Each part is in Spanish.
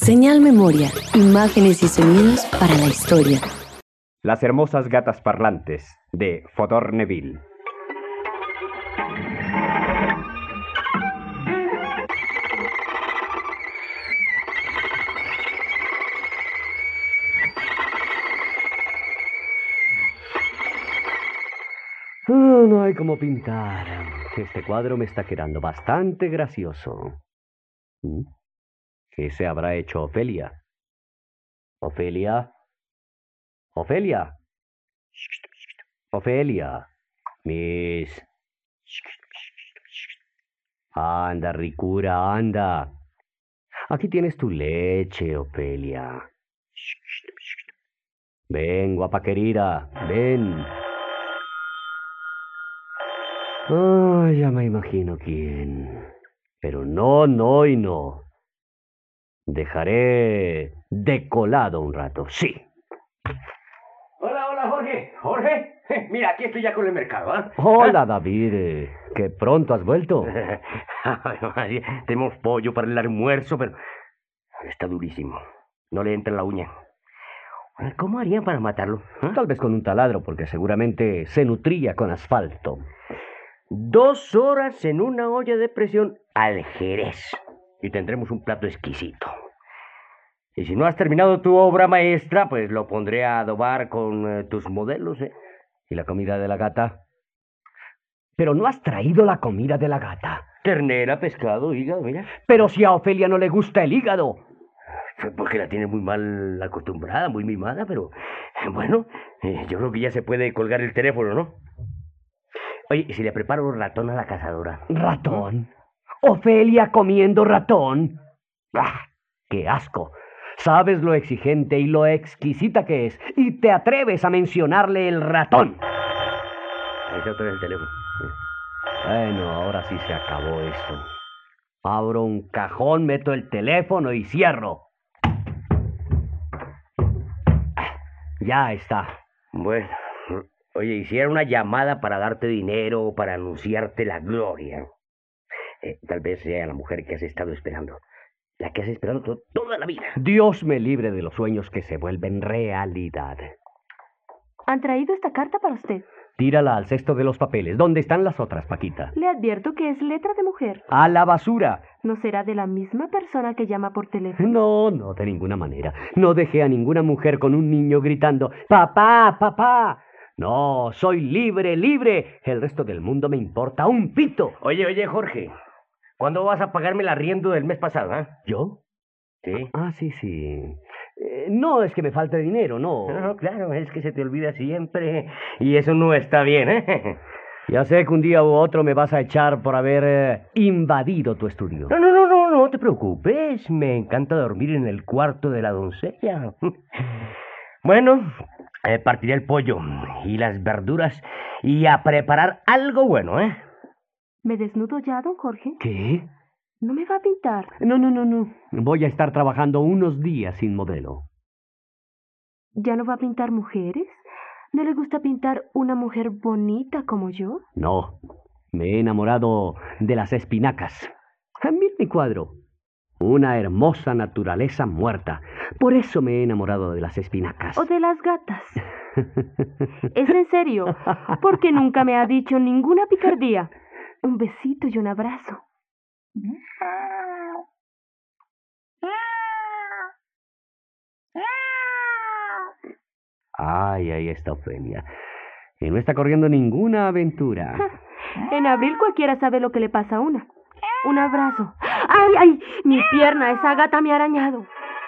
Señal Memoria, imágenes y sonidos para la historia. Las hermosas gatas parlantes, de Fodor Neville. No hay como pintar. Este cuadro me está quedando bastante gracioso. ¿Qué se habrá hecho Ofelia? ¿Ofelia? ¿Ofelia? Ofelia. Miss. Anda, ricura, anda. Aquí tienes tu leche, Ofelia. Ven, guapa querida, ven. Ya me imagino quién. Pero no, no y no. Dejaré decolado un rato, sí. Hola, Jorge. Jorge, mira, aquí estoy ya con el mercado, ¿ah? Hola, David. Qué pronto has vuelto. Tenemos pollo para el almuerzo, pero está durísimo. No le entra la uña. ¿Cómo harían para matarlo? Tal vez con un taladro, porque seguramente se nutría con asfalto. 2 horas en una olla de presión al Jerez. Y tendremos un plato exquisito. Y si no has terminado tu obra maestra, pues lo pondré a adobar con tus modelos, ¿eh? ¿Y la comida de la gata? Pero no has traído la comida de la gata. Ternera, pescado, hígado, mira. Pero si a Ofelia no le gusta el hígado. Fue porque la tiene muy mal acostumbrada, muy mimada, pero bueno, yo creo que ya se puede colgar el teléfono, ¿no? Oye, ¿y si le preparo ratón a la cazadora? ¿Ratón? ¿Ofelia comiendo ratón? ¡Ah, qué asco! Sabes lo exigente y lo exquisita que es, y te atreves a mencionarle el ratón. Ahí está otra vez el teléfono. Bueno, ahora sí se acabó esto. Abro un cajón, meto el teléfono y cierro. Ya está. Bueno, oye, hiciera una llamada para darte dinero o para anunciarte la gloria. Tal vez sea la mujer que has estado esperando. La que has esperado toda la vida. Dios me libre de los sueños que se vuelven realidad. ¿Han traído esta carta para usted? Tírala al cesto de los papeles. ¿Dónde están las otras, Paquita? Le advierto que es letra de mujer. ¡A la basura! ¿No será de la misma persona que llama por teléfono? No, no, de ninguna manera. No dejé a ninguna mujer con un niño gritando ¡Papá, papá! No, soy libre, libre. El resto del mundo me importa un pito. Oye, Jorge, ¿cuándo vas a pagarme el arriendo del mes pasado, eh? ¿Yo? Sí. Sí. No es que me falte dinero, no. No, claro, es que se te olvida siempre. Y eso no está bien, ¿eh? Ya sé que un día u otro me vas a echar por haber invadido tu estudio. No te preocupes. Me encanta dormir en el cuarto de la doncella. Bueno, partiré el pollo y las verduras y a preparar algo bueno, ¿eh? ¿Me desnudo ya, don Jorge? ¿Qué? ¿No me va a pintar? No. Voy a estar trabajando unos días sin modelo. ¿Ya no va a pintar mujeres? ¿No le gusta pintar una mujer bonita como yo? No, me he enamorado de las espinacas. Mira mi cuadro. Una hermosa naturaleza muerta. Por eso me he enamorado de las espinacas. ¿O de las gatas? ¿Es en serio? Porque nunca me ha dicho ninguna picardía. Un besito y un abrazo. Ay, ahí está Ofelia. Y no está corriendo ninguna aventura. En abril cualquiera sabe lo que le pasa a una. Un abrazo. ¡Ay! Mi pierna, esa gata me ha arañado.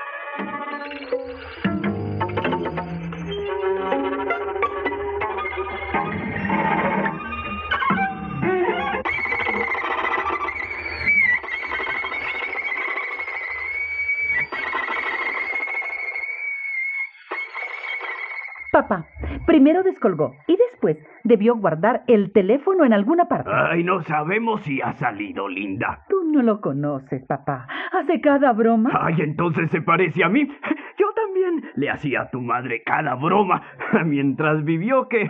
Papá, primero descolgó y después debió guardar el teléfono en alguna parte. Ay, no sabemos si ha salido, linda. Tú no lo conoces, papá. Hace cada broma. Ay, entonces se parece a mí. Yo también le hacía a tu madre cada broma mientras vivió que...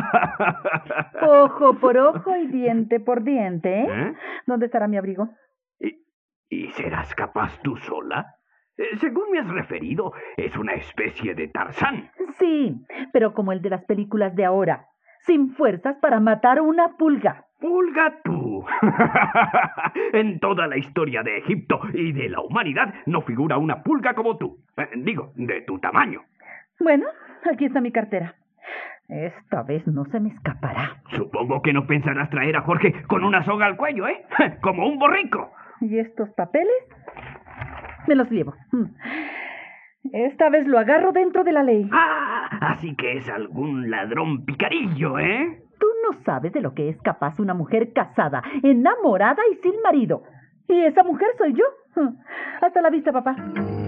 Ojo por ojo y diente por diente, ¿eh? ¿Dónde estará mi abrigo? ¿Y serás capaz tú sola? Según me has referido, es una especie de Tarzán. Sí, pero como el de las películas de ahora, sin fuerzas para matar una pulga. ¡Pulga tú! En toda la historia de Egipto y de la humanidad no figura una pulga como tú. Digo, de tu tamaño. Bueno, aquí está mi cartera. Esta vez no se me escapará. Supongo que no pensarás traer a Jorge con una soga al cuello, ¿eh? Como un borrico. ¿Y estos papeles? Me los llevo. Esta vez lo agarro dentro de la ley. Ah, así que es algún ladrón picarillo, ¿eh? Tú no sabes de lo que es capaz una mujer casada, enamorada y sin marido. Y esa mujer soy yo. Hasta la vista, papá.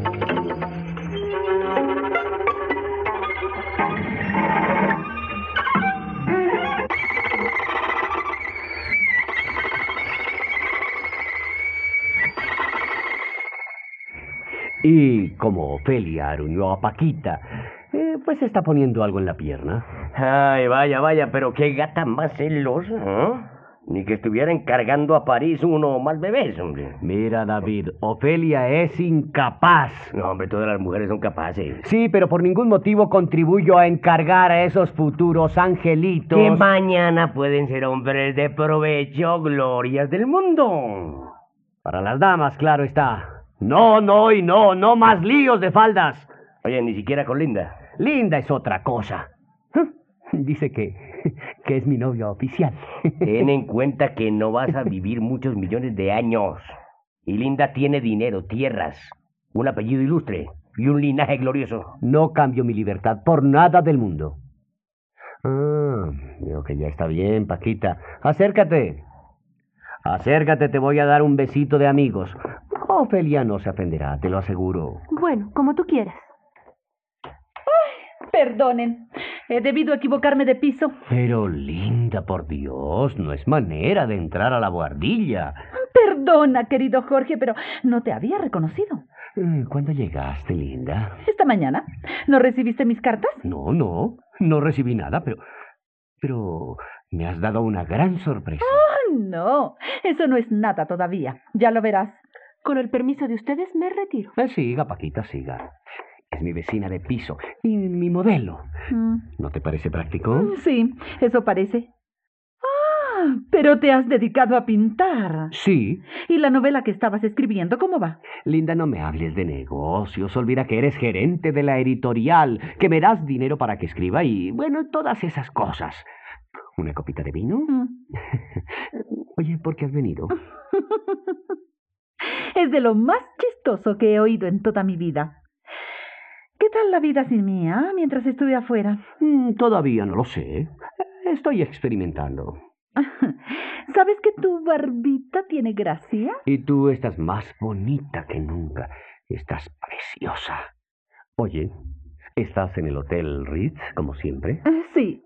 Y como Ofelia aruñó a Paquita, pues se está poniendo algo en la pierna. Ay, vaya, pero qué gata más celosa, ¿no? Ni que estuviera encargando a París uno o más bebés, hombre. Mira, David, Ofelia es incapaz. No, hombre, todas las mujeres son capaces. Sí, pero por ningún motivo contribuyo a encargar a esos futuros angelitos. Que mañana pueden ser hombres de provecho, glorias del mundo. Para las damas, claro está. No, no más líos de faldas. Oye, ni siquiera con Linda. Linda es otra cosa. Dice que es mi novia oficial. Ten en cuenta que no vas a vivir muchos millones de años. Y Linda tiene dinero, tierras, un apellido ilustre y un linaje glorioso. No cambio mi libertad por nada del mundo. Veo que ya está bien, Paquita. Acércate. Acércate, te voy a dar un besito de amigos. Ofelia no se ofenderá, te lo aseguro. Bueno, como tú quieras. Perdonen, he debido equivocarme de piso. Pero Linda, por Dios, no es manera de entrar a la buhardilla. Perdona, querido Jorge, pero no te había reconocido. ¿Cuándo llegaste, Linda? Esta mañana. ¿No recibiste mis cartas? No recibí nada, pero me has dado una gran sorpresa. No, eso no es nada todavía. Ya lo verás. Con el permiso de ustedes, me retiro. Siga, Paquita, siga. Es mi vecina de piso y mi modelo. ¿No te parece práctico? Sí, eso parece. Pero te has dedicado a pintar. Sí. ¿Y la novela que estabas escribiendo, cómo va? Linda, no me hables de negocios. Olvida que eres gerente de la editorial, que me das dinero para que escriba y, bueno, todas esas cosas. ¿Una copita de vino? Oye, ¿por qué has venido? Es de lo más chistoso que he oído en toda mi vida. ¿Qué tal la vida sin mí, mientras estuve afuera? Todavía no lo sé. Estoy experimentando. ¿Sabes que tu barbita tiene gracia? Y tú estás más bonita que nunca. Estás preciosa. Oye, ¿estás en el Hotel Ritz, como siempre? Sí.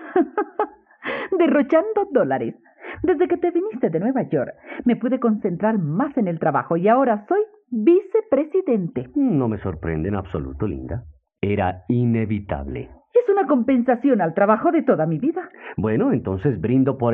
Derrochando dólares. Desde que te viniste de Nueva York, me pude concentrar más en el trabajo y ahora soy vicepresidente. No me sorprende en absoluto, Linda. Era inevitable. Es una compensación al trabajo de toda mi vida. Bueno, entonces brindo por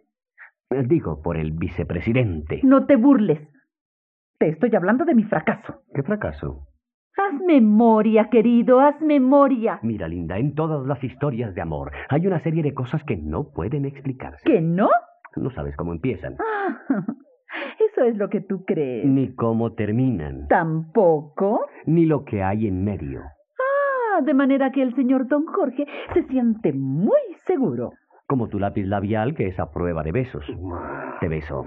por el vicepresidente. No te burles. Te estoy hablando de mi fracaso. ¿Qué fracaso? Haz memoria, querido, haz memoria. Mira, Linda, en todas las historias de amor hay una serie de cosas que no pueden explicarse. ¿Que no? No sabes cómo empiezan. Eso es lo que tú crees. Ni cómo terminan. ¿Tampoco? Ni lo que hay en medio. De manera que el señor Don Jorge se siente muy seguro. Como tu lápiz labial, que es a prueba de besos. Te beso.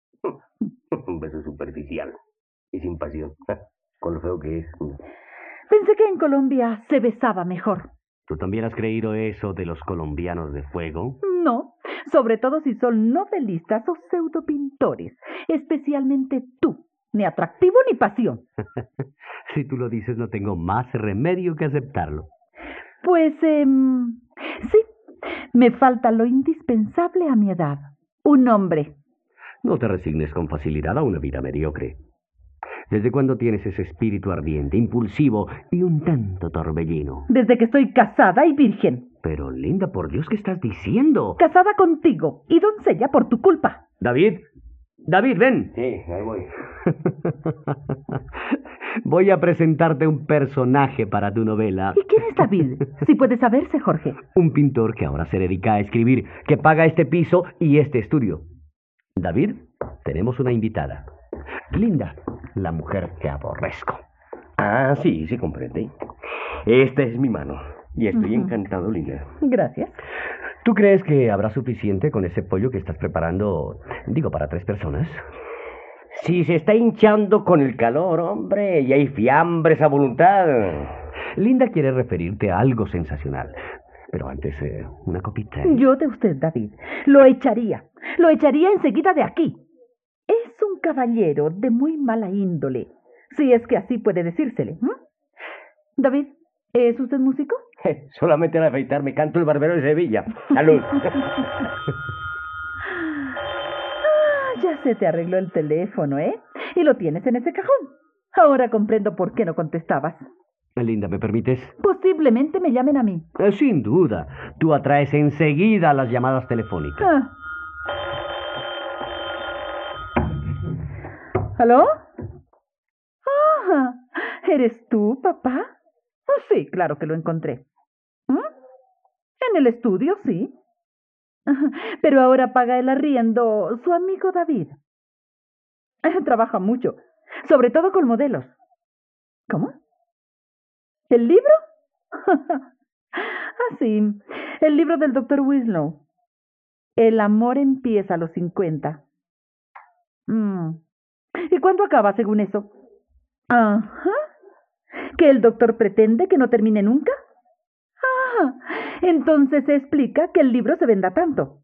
Un beso superficial y sin pasión. Con lo feo que es. Pensé que en Colombia se besaba mejor. ¿Tú también has creído eso de los colombianos de fuego? No, sobre todo si son novelistas o pseudopintores. Especialmente tú. Ni atractivo ni pasión. Si tú lo dices, no tengo más remedio que aceptarlo. Pues, sí. Me falta lo indispensable a mi edad. Un hombre. No te resignes con facilidad a una vida mediocre. ¿Desde cuándo tienes ese espíritu ardiente, impulsivo y un tanto torbellino? Desde que estoy casada y virgen. Pero, Linda, por Dios, ¿qué estás diciendo? Casada contigo y doncella por tu culpa. David, ven. Sí, ahí voy. Voy a presentarte un personaje para tu novela. ¿Y quién es David? Si puede saberse, Jorge. Un pintor que ahora se dedica a escribir, que paga este piso y este estudio. David, tenemos una invitada. Linda, la mujer que aborrezco. Ah, sí, sí comprende. Esta es mi mano. Y estoy encantado, Linda. Gracias. ¿Tú crees que habrá suficiente con ese pollo que estás preparando, digo, para 3 personas? Si se está hinchando con el calor, hombre, y hay fiambres a voluntad. Linda quiere referirte a algo sensacional. Pero antes, una copita. Yo de usted, David. Lo echaría. Lo echaría enseguida de aquí. Es un caballero de muy mala índole, si es que así puede decírsele. David, ¿es usted músico? Solamente al afeitarme canto el barbero de Sevilla. ¡Salud! Ya se te arregló el teléfono, ¿eh? Y lo tienes en ese cajón. Ahora comprendo por qué no contestabas. Linda, ¿me permites? Posiblemente me llamen a mí. Sin duda. Tú atraes enseguida las llamadas telefónicas. ¿Aló? Ah, ¿eres tú, papá? Oh, sí, claro que lo encontré. En el estudio, sí. Pero ahora paga el arriendo su amigo David. Trabaja mucho, sobre todo con modelos. ¿Cómo? ¿El libro? Ah, sí, el libro del doctor Winslow. El amor empieza a los 50. ¿Y cuándo acaba, según eso? Ajá. ¿Que el doctor pretende que no termine nunca? Entonces se explica que el libro se venda tanto.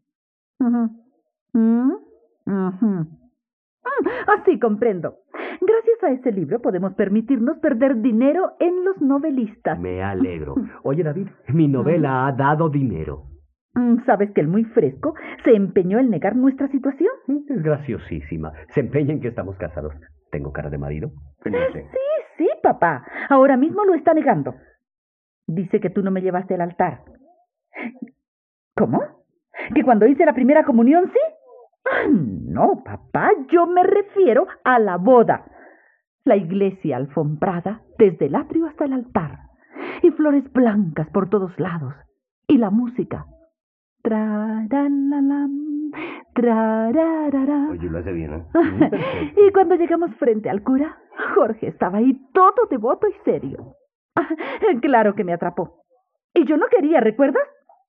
Así comprendo. Gracias a ese libro podemos permitirnos perder dinero en los novelistas. Me alegro. Oye, David, mi novela ha dado dinero. ¿Sabes que el muy fresco se empeñó en negar nuestra situación? Es graciosísima. Se empeña en que estamos casados. ¿Tengo cara de marido? Sí, papá. Ahora mismo lo está negando. Dice que tú no me llevaste al altar. ¿Cómo? ¿Que cuando hice la primera comunión, sí? No, papá, yo me refiero a la boda. La iglesia alfombrada desde el atrio hasta el altar. Y flores blancas por todos lados. Y la música. Traralalam, trararara. Oye, lo hace bien, ¿eh? Y cuando llegamos frente al cura, Jorge estaba ahí todo devoto y serio. Claro que me atrapó. Y yo no quería, ¿recuerdas?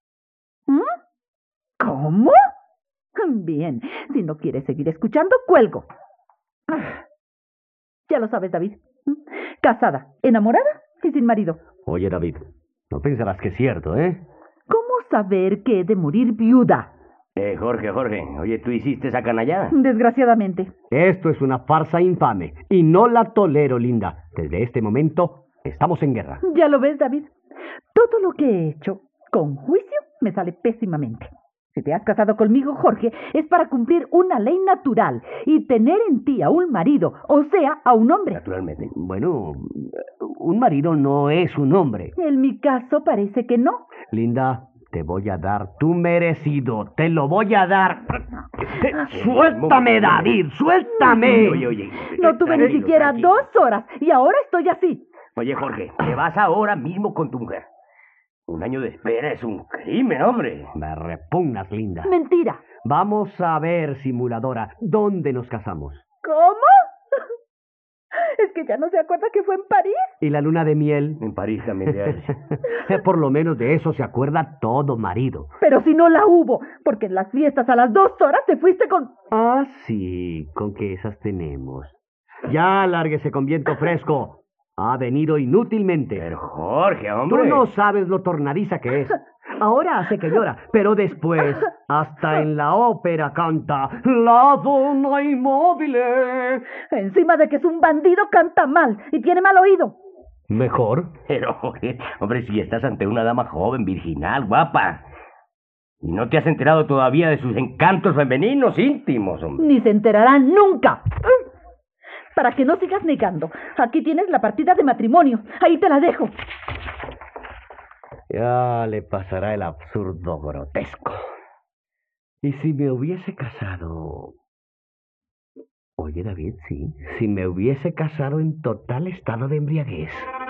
¿Cómo? Bien, si no quieres seguir escuchando, cuelgo. Ya lo sabes, David. Casada, enamorada y sin marido. Oye, David, no pensarás que es cierto, ¿eh? ¿Cómo saber que he de morir viuda? Jorge, oye, ¿tú hiciste esa canallada? Desgraciadamente. Esto es una farsa infame y no la tolero, Linda. Desde este momento estamos en guerra. Ya lo ves, David. Todo lo que he hecho, con juicio, me sale pésimamente. Si te has casado conmigo, Jorge, es para cumplir una ley natural y tener en ti a un marido, o sea, a un hombre. Naturalmente. Bueno, un marido no es un hombre. En mi caso parece que no. Linda, te voy a dar tu merecido. Te lo voy a dar. ¡Suéltame, David! ¡Suéltame! Oye. No tuve ni siquiera tranquilo. 2 horas y ahora estoy así. Oye, Jorge, te vas ahora mismo con tu mujer. 1 año de espera es un crimen, hombre. Me repugnas, Linda. Mentira. Vamos a ver, simuladora, ¿dónde nos casamos? ¿Cómo? Es que ya no se acuerda que fue en París. ¿Y la luna de miel? En París también ya es. Por lo menos de eso se acuerda todo marido. Pero si no la hubo, porque en las fiestas a las 2 horas te fuiste con... Ah, sí, con que esas tenemos. Ya lárguese con viento fresco. Ha venido inútilmente. Pero Jorge, Tú hombre. no sabes lo tornadiza que es. Ahora hace que llora, pero después, hasta en la ópera canta La donna immobile. Encima de que es un bandido, canta mal y tiene mal oído. ¿Mejor? Pero, hombre, si estás ante una dama joven, virginal, guapa. Y no te has enterado todavía de sus encantos femeninos íntimos, hombre. Ni se enterarán nunca. Para que no sigas negando, aquí tienes la partida de matrimonio. Ahí te la dejo. Ya le pasará el absurdo grotesco. ¿Y si me hubiese casado Oye, David, sí. Si me hubiese casado en total estado de embriaguez.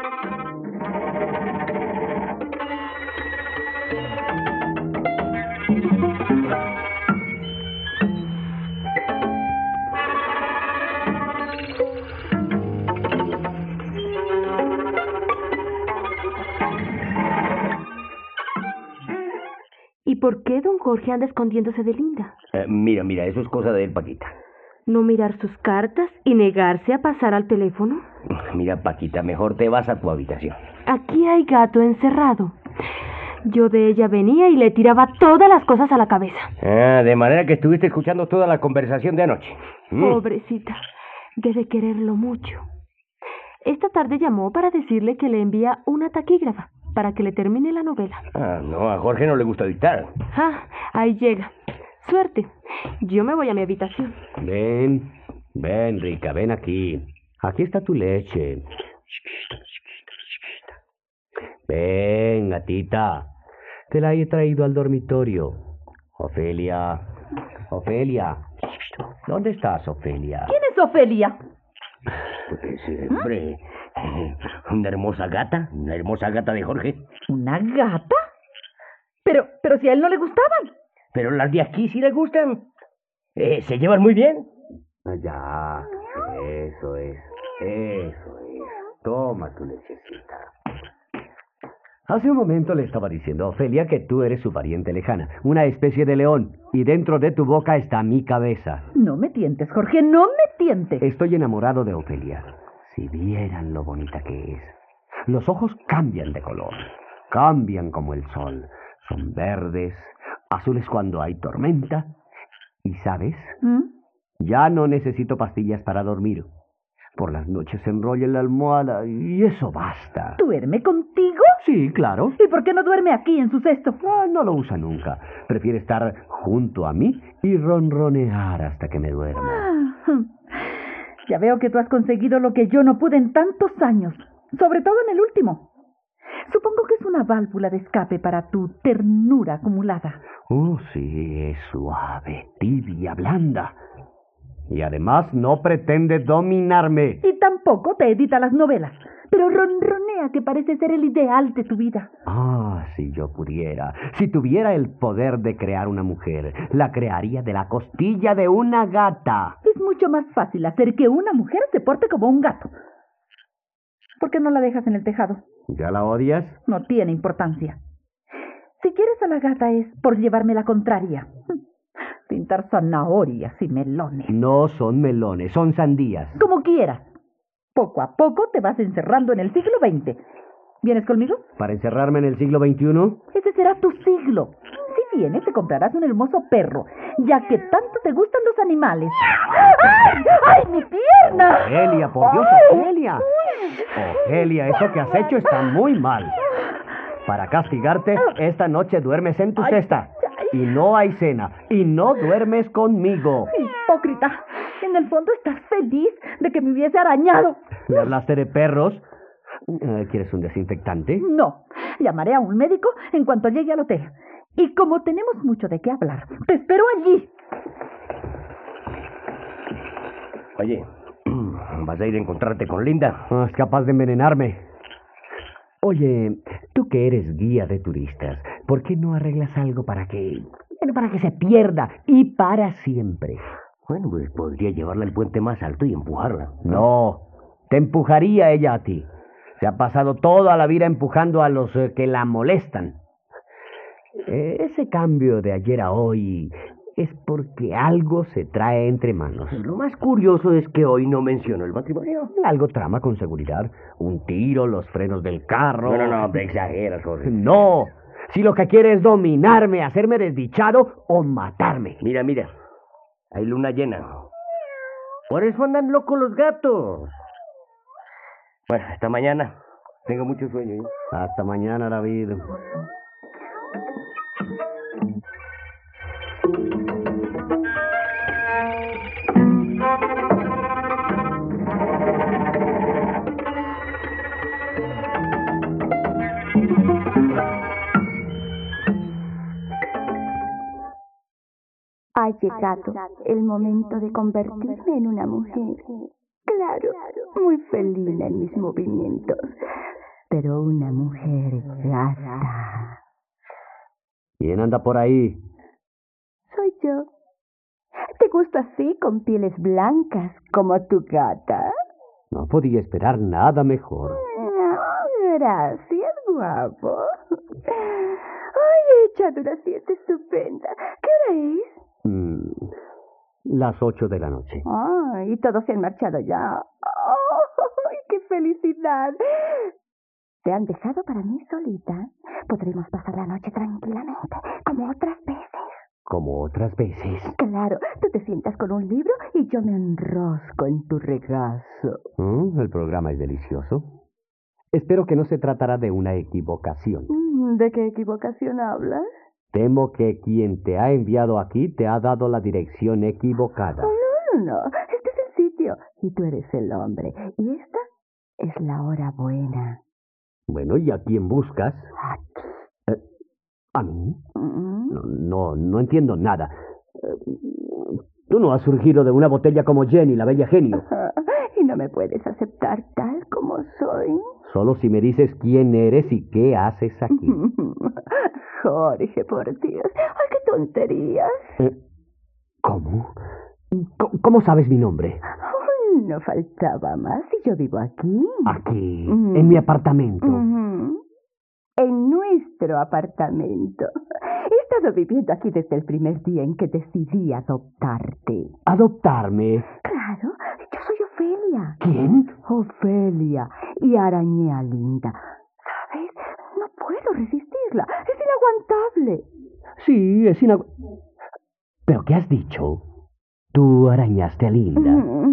¿Y por qué don Jorge anda escondiéndose de Linda? Mira, eso es cosa de él, Paquita. ¿No mirar sus cartas y negarse a pasar al teléfono? Mira, Paquita, mejor te vas a tu habitación. Aquí hay gato encerrado. Yo de ella venía y le tiraba todas las cosas a la cabeza. De manera que estuviste escuchando toda la conversación de anoche. Pobrecita, debe quererlo mucho. Esta tarde llamó para decirle que le envía una taquígrafa para que le termine la novela. No, a Jorge no le gusta dictar. Ahí llega. Suerte. Yo me voy a mi habitación. Ven, Rica, ven aquí. Aquí está tu leche. Ven, gatita. Te la he traído al dormitorio. Ofelia. ¿Dónde estás, Ofelia? ¿Quién es Ofelia? Pues, hombre, una hermosa gata de Jorge. ¿Una gata? Pero si a él no le gustaban. Pero las de aquí sí le gustan. Se llevan muy bien. Ya, eso es. Toma tu lechecita. Hace un momento le estaba diciendo a Ofelia que tú eres su pariente lejana, una especie de león, y dentro de tu boca está mi cabeza. No me tientes, Jorge, no me tientes. Estoy enamorado de Ofelia. Si vieran lo bonita que es. Los ojos cambian de color, cambian como el sol. Son verdes, azules cuando hay tormenta. ¿Y sabes? Ya no necesito pastillas para dormir. Por las noches se enrolla en la almohada y eso basta. ¿Duerme contigo? Sí, claro. ¿Y por qué no duerme aquí en su cesto? No lo usa nunca. Prefiere estar junto a mí y ronronear hasta que me duerma. Ya veo que tú has conseguido lo que yo no pude en tantos años, sobre todo en el último. Supongo que es una válvula de escape para tu ternura acumulada. Sí, es suave, tibia, blanda. Y además no pretende dominarme. Y tampoco te edita las novelas, pero ronronea que parece ser el ideal de tu vida. Si yo pudiera, si tuviera el poder de crear una mujer, la crearía de la costilla de una gata. Es mucho más fácil hacer que una mujer se porte como un gato. ¿Por qué no la dejas en el tejado? ¿Ya la odias? No tiene importancia. Si quieres a la gata es por llevarme la contraria. Pintar zanahorias y melones. No son melones, son sandías. Como quieras. Poco a poco te vas encerrando en el siglo XX. ¿Vienes conmigo? ¿Para encerrarme en el siglo XXI? Ese será tu siglo. Si vienes, te comprarás un hermoso perro, ya que tanto te gustan los animales. ¡Ay, mi pierna! Ofelia, por Dios, Ofelia. Ofelia, eso que has hecho está muy mal. Para castigarte, esta noche duermes en tu cesta. Y no hay cena. Y no duermes conmigo. Hipócrita. En el fondo estás feliz de que me hubiese arañado. ¿Le hablaste de perros? ¿Quieres un desinfectante? No. Llamaré a un médico en cuanto llegue al hotel. Y como tenemos mucho de qué hablar, te espero allí. Oye, ¿vas a ir a encontrarte con Linda? Es capaz de envenenarme. Oye, tú que eres guía de turistas, ¿por qué no arreglas algo para que se pierda y para siempre? Bueno, pues podría llevarla al puente más alto y empujarla. No, te empujaría ella a ti. Se ha pasado toda la vida empujando a los que la molestan. Ese cambio de ayer a hoy es porque algo se trae entre manos. Lo más curioso es que hoy no mencionó el matrimonio. Algo trama con seguridad. Un tiro, los frenos del carro. No, te exageras, Jorge. No, si lo que quiere es dominarme, hacerme desdichado o matarme. Mira, hay luna llena. Por eso andan locos los gatos. Bueno, hasta mañana. Tengo mucho sueño. Hasta mañana, David. llegado el momento de convertirme en una mujer. Claro, muy felina en mis movimientos, pero una mujer gata. ¿Quién anda por ahí? Soy yo. ¿Te gusta así, con pieles blancas, como tu gata? No podía esperar nada mejor. Gracias, guapo. Ay, he echado una siesta estupenda. ¿Qué hora es? Las 8 de la noche. Ay, todos se han marchado ya. ¡Ay, qué felicidad! ¿Te han dejado para mí solita? Podremos pasar la noche tranquilamente, como otras veces. Como otras veces. Claro, tú te sientas con un libro y yo me enrosco en tu regazo. El programa es delicioso. Espero que no se tratará de una equivocación. ¿De qué equivocación hablas? Temo que quien te ha enviado aquí te ha dado la dirección equivocada. No. Este es el sitio y tú eres el hombre. Y esta es la hora buena. Bueno, ¿y a quién buscas? Aquí. ¿A mí? No entiendo nada. Tú no has surgido de una botella como Jenny, la bella genio. ¿Y no me puedes aceptar tal como soy? Solo si me dices quién eres y qué haces aquí. Jorge, por Dios. ¡Ay, qué tonterías! ¿Cómo? ¿Cómo sabes mi nombre? No faltaba más. Si yo vivo aquí. Aquí, en mi apartamento. En nuestro apartamento. He estado viviendo aquí desde el primer día en que decidí adoptarte. ¿Adoptarme? Claro, yo soy Ofelia. ¿Quién? Ofelia. Y arañé a Linda. ¿Sabes? No puedo resistirla. Es inaguantable. Sí, es inaguantable. ¿Pero qué has dicho? Tú arañaste a Linda.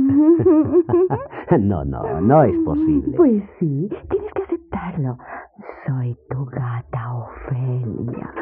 No es posible. Pues sí, tienes que aceptarlo. Soy tu gata, Ofelia.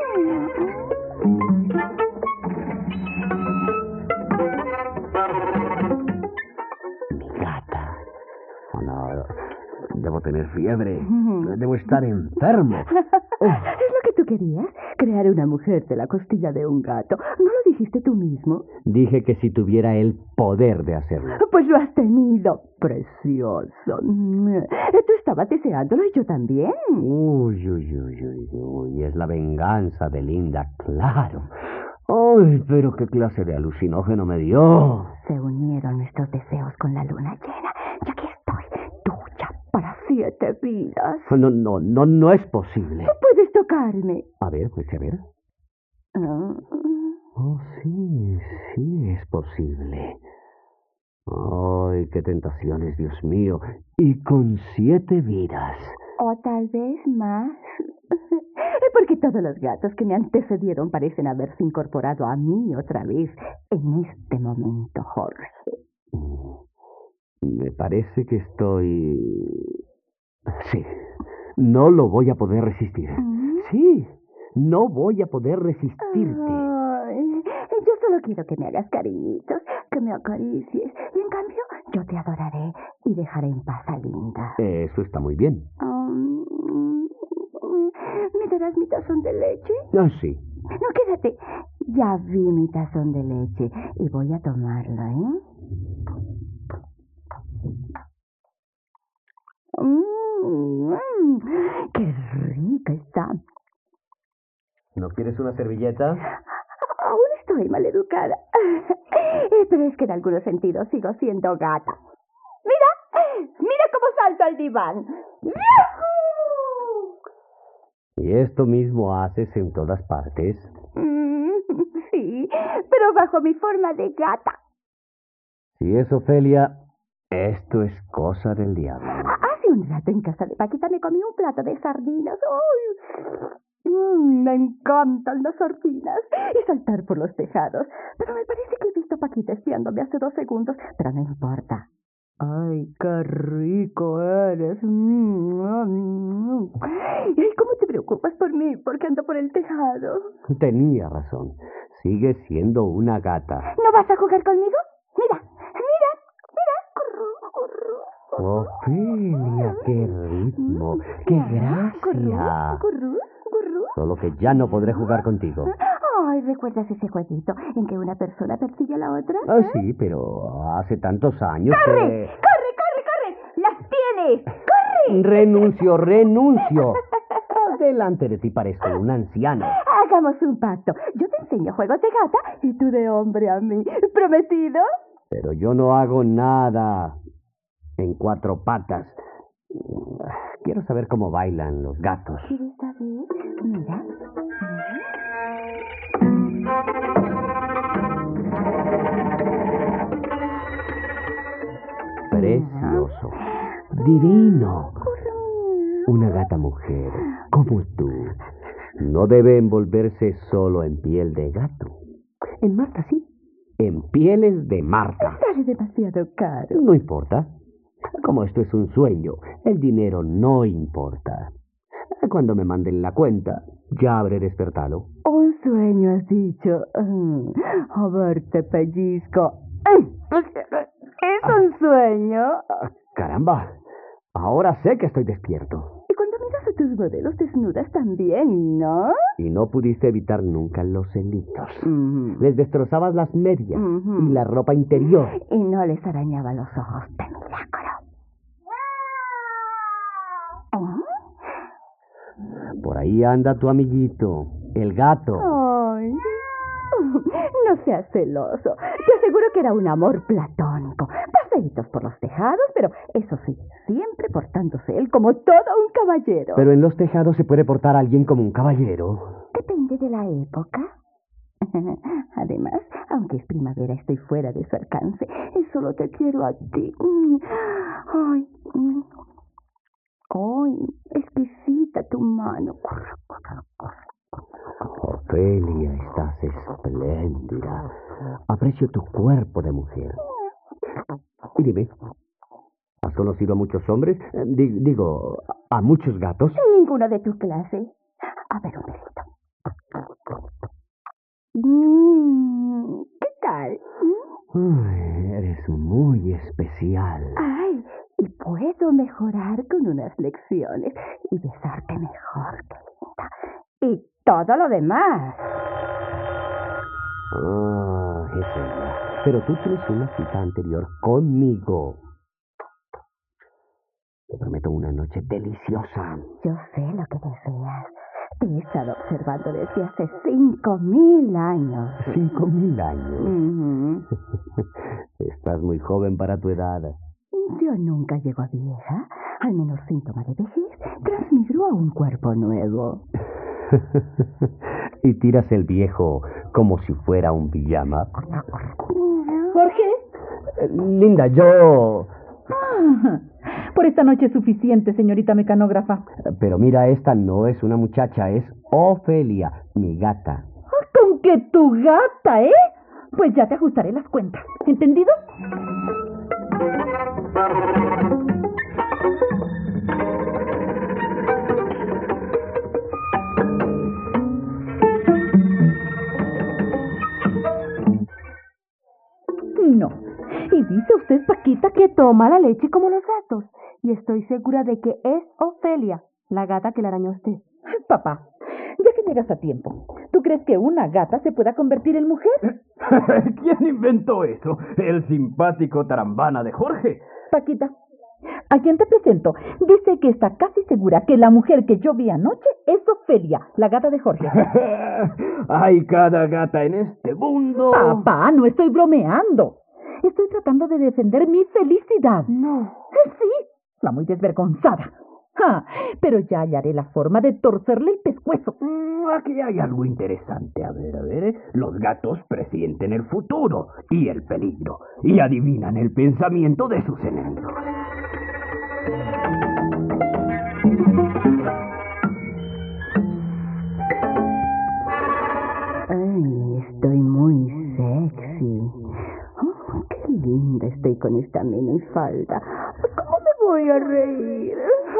Mi gata. Oh, no, debo tener fiebre. Debo estar enfermo. ¿Es lo que tú querías? Crear una mujer de la costilla de un gato. ¿No lo dijiste tú mismo? Dije que si tuviera el poder de hacerlo. Pues lo has tenido. Precioso. Tú estabas deseándolo y yo también. Uy, es la venganza de Linda, claro. Ay, pero qué clase de alucinógeno me dio. Se unieron nuestros deseos con la luna llena. Y aquí estoy, tuya, para 7 vidas. No es posible. ¿Tú puedes tocarme? A ver. Oh, sí es posible. Ay, qué tentaciones, Dios mío. Y con 7 vidas. O tal vez más. Porque todos los gatos que me antecedieron parecen haberse incorporado a mí otra vez en este momento, Jorge. Me parece que estoy... Sí, no lo voy a poder resistir. Sí, no voy a poder resistirte. Ay, yo solo quiero que me hagas cariñitos, que me acaricies. Y en cambio, yo te adoraré y dejaré en paz a Linda. Eso está muy bien. ¿Me darás mi tazón de leche? Sí. No, quédate. Ya vi mi tazón de leche y voy a tomarlo, ¿eh? ¡Qué rica está! ¿No quieres una servilleta? Aún estoy maleducada. Pero es que en algunos sentidos sigo siendo gata. ¡Mira cómo salto al diván! ¡Yahoo! ¿Y esto mismo haces en todas partes? Sí, pero bajo mi forma de gata. Si es Ofelia, esto es cosa del diablo. Hace un rato en casa de Paquita me comí un plato de sardinas. ¡Uy! Me encantan las sardinas y saltar por los tejados. Pero me parece que he visto a Paquita espiándome hace 2 segundos. Pero no importa. ¡Ay, qué rico eres! ¡Ay, cómo te preocupas por mí! Porque ando por el tejado. Tenía razón. Sigue siendo una gata. ¿No vas a jugar conmigo? Mira. Ofelia, qué ritmo, qué gracia. Solo que ya no podré jugar contigo. Ay, ¿Recuerdas ese jueguito en que una persona persigue a la otra? Ah, sí, pero hace tantos años ¡Corre! que... ¡Corre, corre, corre! ¡Las tienes! ¡Corre! Renuncio. Delante de ti parezco un anciano. Hagamos un pacto. Yo te enseño juegos de gata y tú de hombre a mí. ¿Prometido? Pero yo no hago nada en cuatro patas. Quiero saber cómo bailan los gatos. ¿Quieres saber? Mira. Precioso. Divino. Una gata mujer como tú no debe envolverse solo en piel de gato. En Marta sí. En pieles de Marta. Sale demasiado caro. No importa. Como esto es un sueño, el dinero no importa. Cuando me manden la cuenta, ya habré despertado. Un sueño, has dicho. A ver, te pellizco. ¿Es un sueño? Caramba, ahora sé que estoy despierto. Y cuando miras a tus modelos desnudas también, ¿no? Y no pudiste evitar nunca los celitos. Les destrozabas las medias y la ropa interior. Y no les arañaba los ojos de milagro. Por ahí anda tu amiguito, el gato. Ay, no seas celoso. Te aseguro que era un amor platónico. Paseitos por los tejados, pero eso sí, siempre portándose él como todo un caballero. Pero en los tejados se puede portar a alguien como un caballero. Depende de la época. Además, aunque es primavera, estoy fuera de su alcance. Y solo te quiero a ti. Ay, exquisita tu mano. Ofelia, estás espléndida. Aprecio tu cuerpo de mujer. Y dime, ¿has conocido a muchos hombres? Digo, ¿a muchos gatos? Ninguno de tu clase. A ver, un besito. ¿Qué tal? Ay, eres muy especial. Ay, y puedo mejorar con unas lecciones y besarte mejor, qué linda. Y todo lo demás. Ah, es ella. Pero tú tienes una cita anterior conmigo. Te prometo una noche deliciosa. Yo sé lo que deseas. Te he estado observando desde hace 5.000 años. 5.000 años. Estás muy joven para tu edad. Yo nunca llego a vieja. Al menos síntoma de vejez transmigró a un cuerpo nuevo. Y tiras el viejo como si fuera un pijama. Jorge. Linda, yo... Por esta noche es suficiente, señorita mecanógrafa. Pero mira, esta no es una muchacha, es Ofelia, mi gata. ¿Con que tu gata, eh? Pues ya te ajustaré las cuentas. ¿Entendido? No. Y dice usted, Paquita, Que toma la leche como los gatos. Y estoy segura de que es Ofelia, la gata que la arañó a usted. papá, ya que llegas a tiempo, ¿tú crees que una gata se pueda convertir en mujer? ¿Quién inventó eso? El simpático tarambana de Jorge. Paquita, ¿a quién te presento? Dice que está casi segura que la mujer que yo vi anoche es Ofelia, la gata de Jorge. Hay cada gata en este mundo. Papá, no estoy bromeando. Estoy tratando de defender mi felicidad. No. Sí, la muy desvergonzada. Pero ya hallaré la forma de torcerle el pescuezo. Aquí hay algo interesante. A ver. Los gatos presienten el futuro y el peligro y adivinan el pensamiento de sus enemigos. Ay, estoy muy sexy. Oh, qué linda estoy con esta minifalda. ¿Cómo me voy a reír?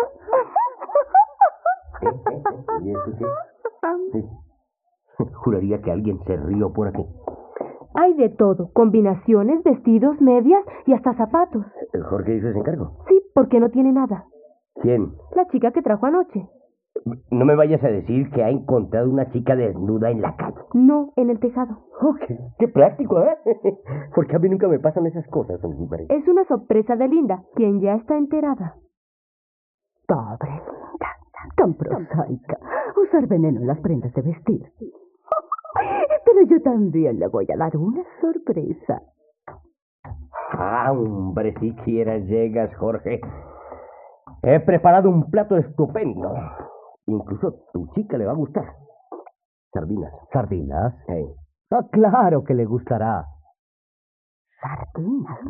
¿Y eso qué? Juraría que alguien se rió por aquí. Hay de todo. Combinaciones, vestidos, medias y hasta zapatos. ¿El Jorge hizo ese encargo? Sí, porque no tiene nada. ¿Quién? La chica que trajo anoche. No me vayas a decir que ha encontrado una chica desnuda en la calle. No, en el tejado. Oh, qué práctico, ¿eh? Porque a mí nunca me pasan esas cosas, hombre. Es una sorpresa de Linda, quien ya está enterada. Pobre Linda, tan prosaica. Usar veneno en las prendas de vestir. Pero yo también le voy a dar una sorpresa. Ah, hombre, siquiera llegas, Jorge. He preparado un plato estupendo. Incluso tu chica le va a gustar. Sardinas. ¿Sardinas? Sí. Ah, claro que le gustará. Sardinas.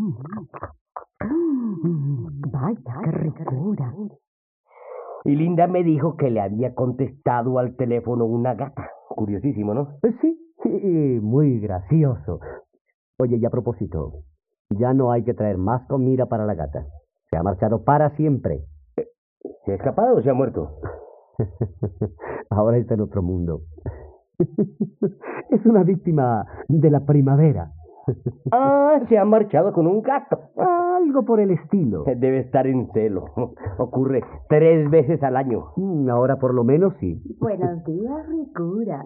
Vaya, qué ricura. Y Linda me dijo que le había contestado al teléfono una gata. Curiosísimo, ¿no? Sí, muy gracioso. Oye, y a propósito, ya no hay que traer más comida para la gata. Se ha marchado para siempre. ¿Se ha escapado o se ha muerto? Ahora está en otro mundo. Es una víctima de la primavera. Ah, se ha marchado con un gato. Algo por el estilo. Debe estar en celo. Ocurre 3 veces al año. Ahora por lo menos sí. Buenos días, ricura.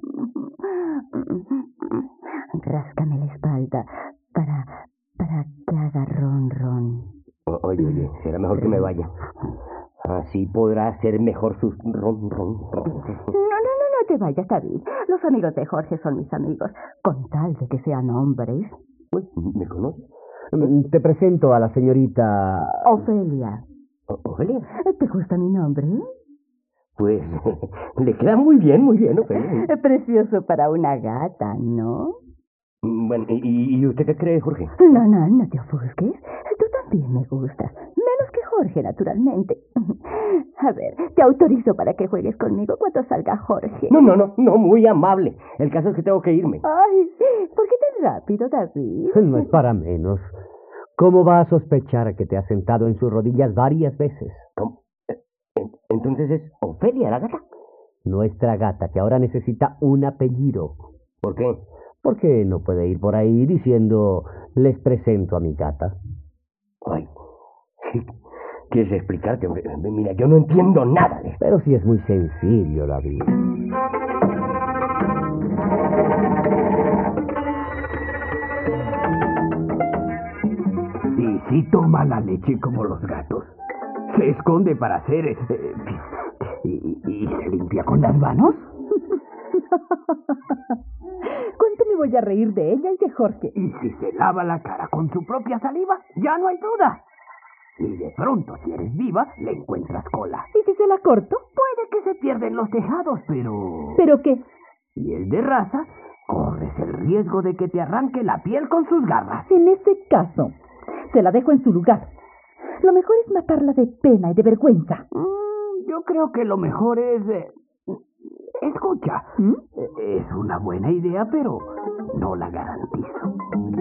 Ráscame la espalda para que haga ron. Oye, será mejor que me vaya. Así podrá hacer mejor sus ron. No te vayas, David. Los amigos de Jorge son mis amigos, con tal de que sean hombres. ¿Me conoces? Te presento a la señorita... Ofelia. ¿Ofelia? ¿Te gusta mi nombre? Pues le queda muy bien, Ofelia. Precioso para una gata, ¿no? Bueno, ¿y usted qué cree, Jorge? No te ofusques. Tú también me gustas. Menos que Jorge, naturalmente. A ver, te autorizo para que juegues conmigo cuando salga Jorge. No, muy amable. El caso es que tengo que irme. Ay, ¿por qué tan rápido, David? No es para menos. ¿Cómo va a sospechar que te has sentado en sus rodillas varias veces? ¿Cómo? ¿Entonces es Ofelia la gata? Nuestra gata, que ahora necesita un apellido. ¿Por qué? Porque no puede ir por ahí diciendo, les presento a mi gata. Ay, ¿quieres explicarte? Mira, yo no entiendo nada de esto. Pero sí es muy sencillo, David. Y sí toma la leche como los gatos. Se esconde para hacer... ¿Y se limpia con las manos? ¿Cuánto me voy a reír de ella y de Jorge? Y si se lava la cara con su propia saliva, ya no hay duda. Y de pronto, si eres viva, le encuentras cola. ¿Y si se la corto? Puede que se pierden los tejados, pero... ¿Pero qué? Si es de raza, corres el riesgo de que te arranque la piel con sus garras. En ese caso, se la dejo en su lugar. Lo mejor es matarla de pena y de vergüenza. Yo creo que lo mejor es... Escucha, es una buena idea, pero no la garantizo.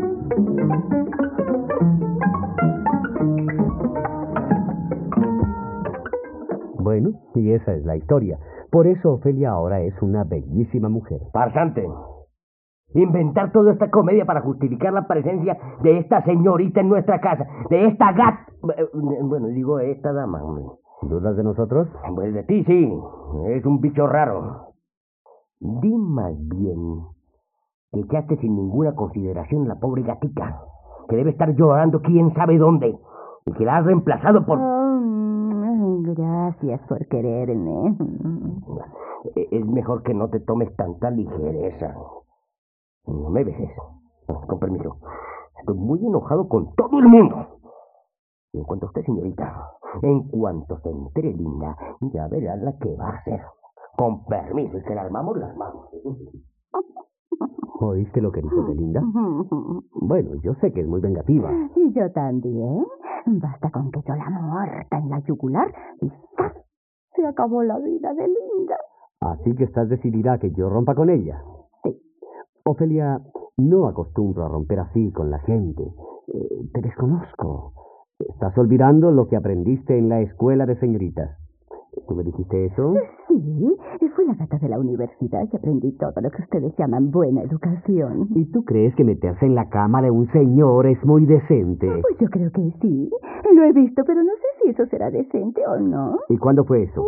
Bueno, y esa es la historia. Por eso Ofelia ahora es una bellísima mujer. Farsante. Inventar toda esta comedia para justificar la presencia de esta señorita en nuestra casa. De esta gata. Bueno, digo esta dama. ¿Dudas de nosotros? Pues de ti sí. Es un bicho raro. Di más bien que echaste sin ninguna consideración a la pobre gatica, que debe estar llorando quién sabe dónde, y que la has reemplazado por... Gracias por quererme. Es mejor que no te tomes tanta ligereza. No me beses. Con permiso. Estoy muy enojado con todo el mundo. Y en cuanto a usted, señorita, en cuanto se entere Linda, ya verás la que va a hacer. Con permiso, y que la armamos las manos. ¿Oíste lo que dijo de Linda? Bueno, yo sé que es muy vengativa. Y yo también. Basta con que yo la muerta en la yugular y ¡zas! Se acabó la vida de Linda. Así que estás decidida a que yo rompa con ella. Sí. Ofelia, no acostumbro a romper así con la gente. Te desconozco. Estás olvidando lo que aprendiste en la escuela de señoritas. ¿Tú me dijiste eso? Sí, fui la gata de la universidad y aprendí todo lo que ustedes llaman buena educación. ¿Y tú crees que meterse en la cama de un señor es muy decente? Pues yo creo que sí. Lo he visto, pero no sé si eso será decente o no. ¿Y cuándo fue eso?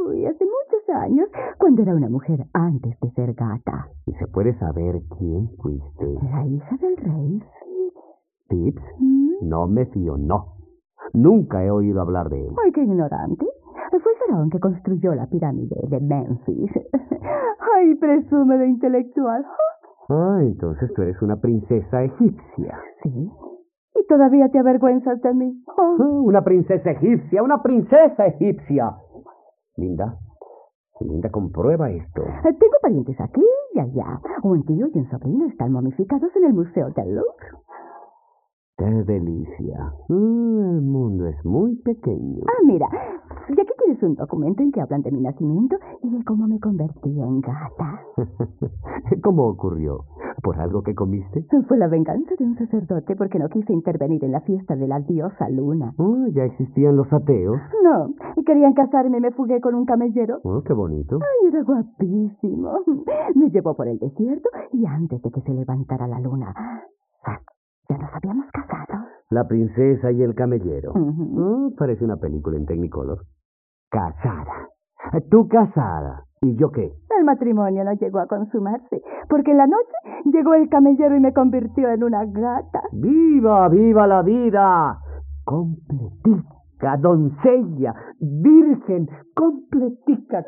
Uy, hace muchos años, cuando era una mujer antes de ser gata. ¿Y se puede saber quién fuiste? La hija del rey. ¿Tips? ¿Mm? No me fío, no. Nunca he oído hablar de él. Ay, qué ignorante. Fue el faraón que construyó la pirámide de Memphis. Ay, presume de intelectual. Ah, entonces tú eres una princesa egipcia. Sí. Y todavía te avergüenzas de mí. Oh. Una princesa egipcia, una princesa egipcia. Linda, comprueba esto. Tengo parientes aquí y allá. Un tío y un sobrino están momificados en el Museo del Louvre. ¡Qué delicia! El mundo es muy pequeño. Ah, mira, y aquí tienes un documento en que hablan de mi nacimiento y de cómo me convertí en gata. ¿Cómo ocurrió? ¿Por algo que comiste? Fue la venganza de un sacerdote porque no quise intervenir en la fiesta de la diosa Luna. Oh, ¿ya existían los ateos? No, querían casarme y me fugué con un camellero. Oh, qué bonito. Ay, era guapísimo. Me llevó por el desierto y antes de que se levantara la luna, ya nos habíamos casado. La princesa y el camellero. Ujú. Parece una película en Technicolor. Casada. Tú casada. ¿Y yo qué? El matrimonio no llegó a consumarse, porque en la noche llegó el camellero y me convirtió en una gata. ¡Viva, viva la vida! Completica, doncella, virgen, completica.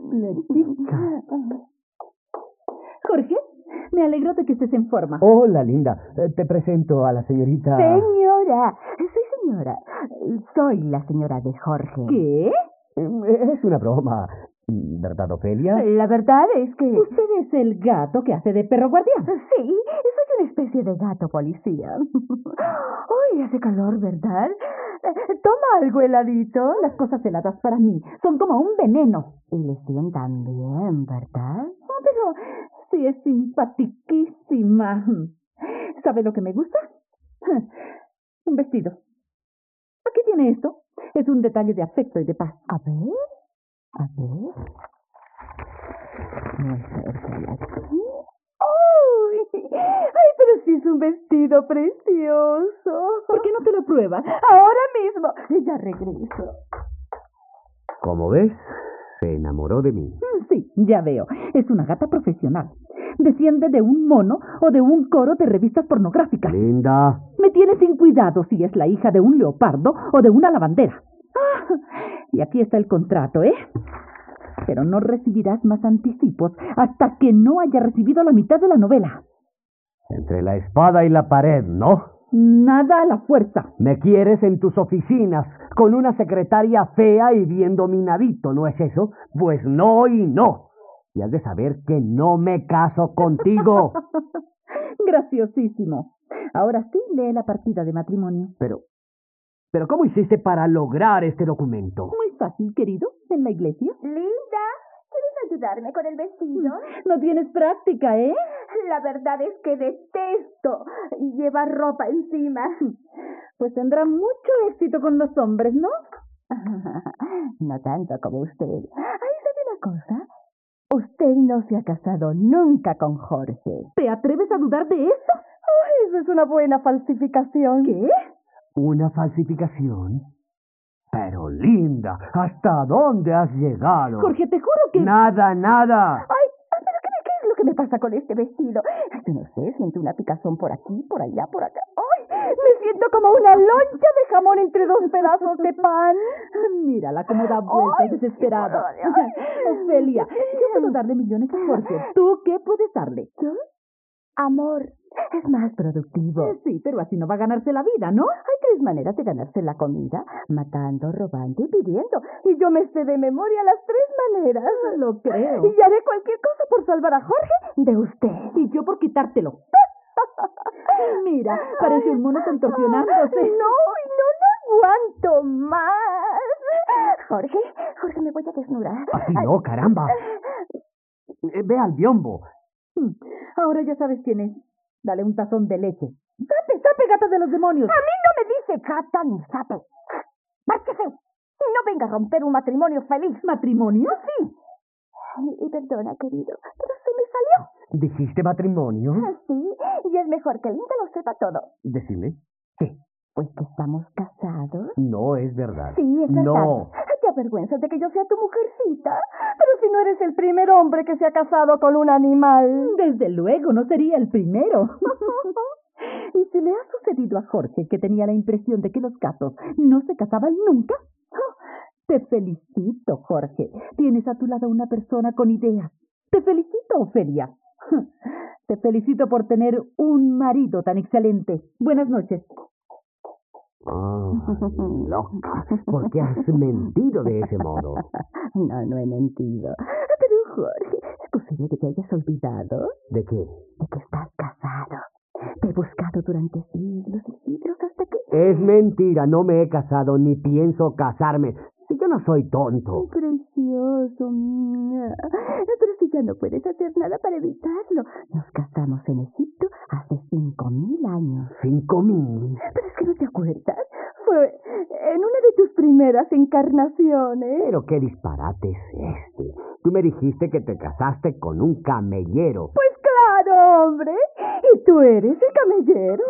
Jorge, me alegro de que estés en forma. Hola, linda. Te presento a la señorita... Señora, soy señora. Soy la señora de Jorge. ¿Qué? Es una broma, ¿verdad, Ofelia? La verdad es que... Usted es el gato que hace de perro guardián. Sí, soy una especie de gato policía. Uy, hace calor, ¿verdad? Toma algo heladito. Las cosas heladas para mí son como un veneno. Y le sientan bien, ¿verdad? Oh, pero sí es simpatiquísima. ¿Sabe lo que me gusta? Un vestido. Aquí tiene esto. Es un detalle de afecto y de paz. A ver. Muéstrasela aquí. ¡Uy! ¡Ay, pero sí es un vestido precioso! ¿Por qué no te lo pruebas? Ahora mismo. Ya regreso. Como ves, se enamoró de mí. Sí, ya veo. Es una gata profesional. Desciende de un mono o de un coro de revistas pornográficas. Linda. Me tiene sin cuidado si es la hija de un leopardo o de una lavandera. Y aquí está el contrato, ¿eh? Pero no recibirás más anticipos hasta que no haya recibido la mitad de la novela. Entre la espada y la pared, ¿no? Nada a la fuerza. Me quieres en tus oficinas, con una secretaria fea y bien dominadito, ¿no es eso? Pues no y no. Y has de saber que no me caso contigo. Graciosísimo. Ahora sí lee la partida de matrimonio. Pero ¿cómo hiciste para lograr este documento? Muy fácil, querido. En la iglesia. Linda, ¿quieres ayudarme con el vestido? No tienes práctica, ¿eh? La verdad es que detesto llevar ropa encima. Pues tendrá mucho éxito con los hombres, ¿no? No tanto como usted. Ay, ¿sabe una cosa? Usted no se ha casado nunca con Jorge. ¿Te atreves a dudar de eso? Ay, eso es una buena falsificación. ¿Qué? ¿Una falsificación? Pero linda, ¿hasta dónde has llegado? Jorge, te juro que... Nada. Ay, pero ¿qué es lo que me pasa con este vestido? Ay, yo no sé, siento una picazón por aquí, por allá, por acá. ¡Ay! Me siento como una loncha de jamón entre dos pedazos de pan. Mírala cómo da vueltas Ay, desesperada. ay. Ofelia, yo puedo darle millones a Jorge. ¿Tú qué puedes darle? ¿Yo? Amor. Es más productivo. Sí, pero así no va a ganarse la vida, ¿no? Hay 3 maneras de ganarse la comida: matando, robando y pidiendo. Y yo me sé de memoria las 3 maneras. Lo creo. Y haré cualquier cosa por salvar a Jorge de usted. Y yo por quitártelo. Mira, parece un mono contorsionándose. No aguanto más. Jorge, me voy a desnudar. Así no, caramba. Ve al biombo. Ahora ya sabes quién es. Dale un tazón de leche. ¡Sape, gata de los demonios! A mí no me dice gata ni sape. ¡Márquese! No venga a romper un matrimonio feliz. ¿Matrimonio? Sí. Y perdona, querido, pero se me salió. ¿Dijiste matrimonio? Sí, y es mejor que Linda lo sepa todo. Decime. ¿Qué? Pues que estamos casados. No es verdad. Sí, es verdad. No. Te avergüenzas de que yo sea tu mujercita. Pero si no eres el primer hombre que se ha casado con un animal. Desde luego, no sería el primero. ¿Y si le ha sucedido a Jorge que tenía la impresión de que los gatos no se casaban nunca? Te felicito, Jorge. Tienes a tu lado una persona con ideas. Te felicito, Ofelia. Te felicito por tener un marido tan excelente. Buenas noches. Oh, loca, ¿por qué has mentido de ese modo? No, no he mentido. Pero, Jorge, ¿es posible que te hayas olvidado? ¿De qué? De que estás casado. Te he buscado durante siglos y siglos hasta que... Es mentira, no me he casado ni pienso casarme. Si yo no soy tonto. Precioso. Pero si ya no puedes hacer nada para evitarlo. Nos casamos en Egipto hace 5.000 años. 5.000. Pero es que no te acuerdas. Fue en una de tus primeras encarnaciones. Pero qué disparate es este. Tú me dijiste que te casaste con un camellero. Pues claro, hombre. ¿Y tú eres el camellero?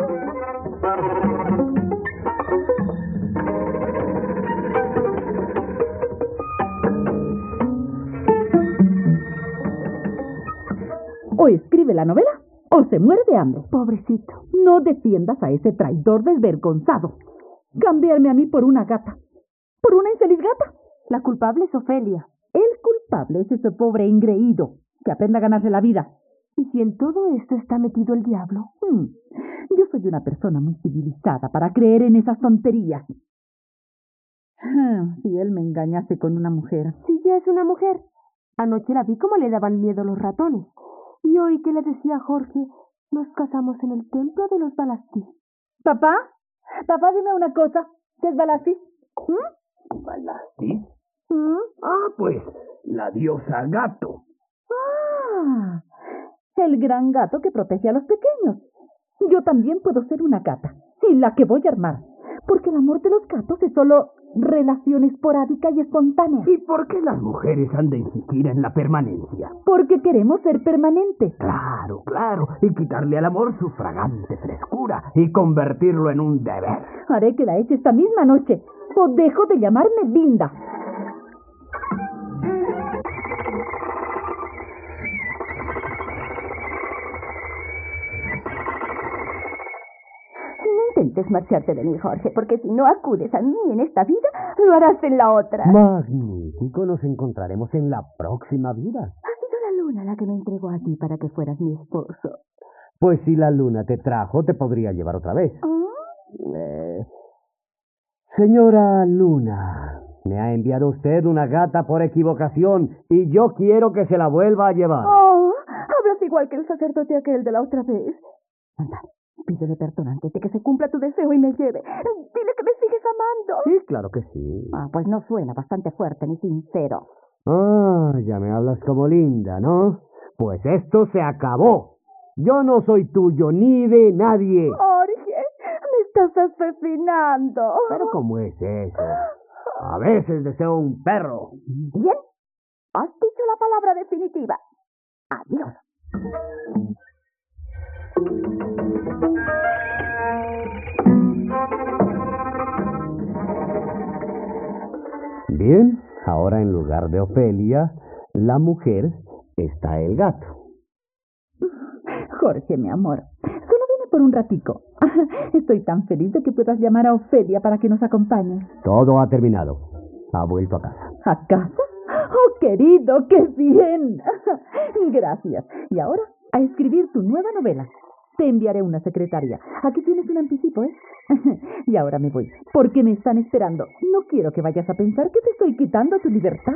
O escribe la novela o se muere de hambre. Pobrecito. No defiendas a ese traidor desvergonzado. Cambiarme a mí por una gata. ¿Por una infeliz gata? La culpable es Ofelia. El culpable es ese pobre engreído que aprenda a ganarse la vida. ¿Y si en todo esto está metido el diablo? Yo soy una persona muy civilizada para creer en esas tonterías. Si él me engañase con una mujer. Si ya es una mujer. Anoche la vi como le daban miedo los ratones. Y hoy que le decía a Jorge, nos casamos en el templo de los Balastis. Papá, dime una cosa. ¿Qué es Balastis? ¿Balastis? Ah, pues, la diosa gato. Ah, el gran gato que protege a los pequeños. Yo también puedo ser una gata, y la que voy a armar, porque el amor de los gatos es solo relación esporádica y espontánea. ¿Y por qué las mujeres han de insistir en la permanencia? Porque queremos ser permanentes. Claro, y quitarle al amor su fragante frescura y convertirlo en un deber. Haré que la eche esta misma noche, o dejo de llamarme Linda. No intentes marcharte de mí, Jorge, porque si no acudes a mí en esta vida, lo harás en la otra. Magnífico, nos encontraremos en la próxima vida. Ha sido la luna la que me entregó a ti para que fueras mi esposo. Pues si la luna te trajo, te podría llevar otra vez. Señora Luna, me ha enviado usted una gata por equivocación y yo quiero que se la vuelva a llevar. Oh, hablas igual que el sacerdote aquel de la otra vez. Anda, pídele perdón antes de que se cumpla tu deseo y me lleve. Dile que me sigues amando. Sí, claro que sí. Pues no suena bastante fuerte ni sincero. Ya me hablas como Linda, ¿no? Pues esto se acabó. Yo no soy tuyo ni de nadie. Jorge, me estás asesinando. ¿Pero cómo es eso? A veces deseo un perro. Bien, has dicho la palabra definitiva. Adiós. Bien, ahora en lugar de Ofelia, la mujer está el gato. Jorge, mi amor, solo vine por un ratico. Estoy tan feliz de que puedas llamar a Ofelia para que nos acompañe. Todo ha terminado. Ha vuelto a casa. ¿A casa? ¡Oh, querido, qué bien! Gracias. Y ahora, a escribir tu nueva novela. Te enviaré una secretaria. Aquí tienes un anticipo, ¿eh? Y ahora me voy, porque me están esperando. No quiero que vayas a pensar que te estoy quitando tu libertad.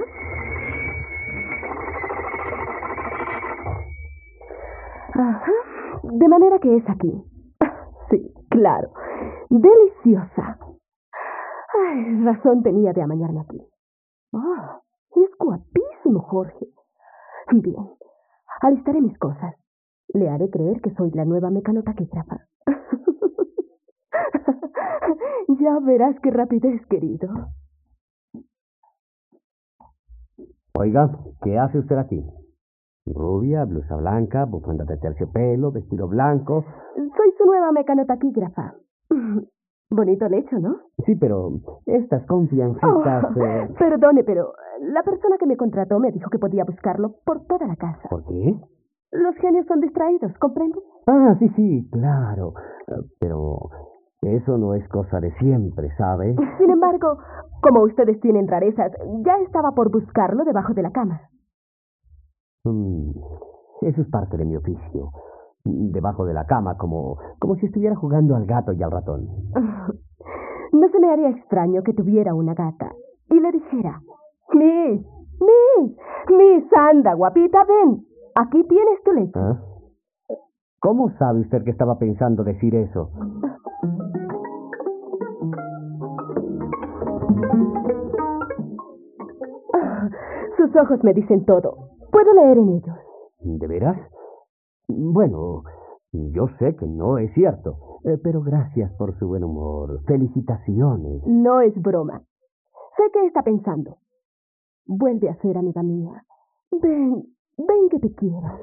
Ajá. De manera que es aquí. Sí, claro. Deliciosa. Ay, razón tenía de amañarme aquí. Es guapísimo, Jorge. Bien, alistaré mis cosas. Le haré creer que soy la nueva mecanotaquígrafa. Ya verás qué rapidez, querido. Oiga, ¿qué hace usted aquí? Rubia, blusa blanca, bufanda de terciopelo, vestido blanco. Soy su nueva mecanotaquígrafa. Bonito el hecho, ¿no? Sí, pero estas confiancitas... Perdone, pero la persona que me contrató me dijo que podía buscarlo por toda la casa. ¿Por qué? Los genios son distraídos, ¿comprende? Ah, sí, sí, claro. Pero eso no es cosa de siempre, ¿sabe? Sin embargo, como ustedes tienen rarezas, ya estaba por buscarlo debajo de la cama. Eso es parte de mi oficio. Debajo de la cama, como si estuviera jugando al gato y al ratón. No se me haría extraño que tuviera una gata y le dijera: Miss, anda, guapita, ven. Aquí tienes tu leche. ¿Ah? ¿Cómo sabe usted que estaba pensando decir eso? Sus ojos me dicen todo. Puedo leer en ellos. ¿De veras? Bueno, yo sé que no es cierto, pero gracias por su buen humor. Felicitaciones. No es broma. Sé qué está pensando. Vuelve a ser amiga mía. Ven que te quiero.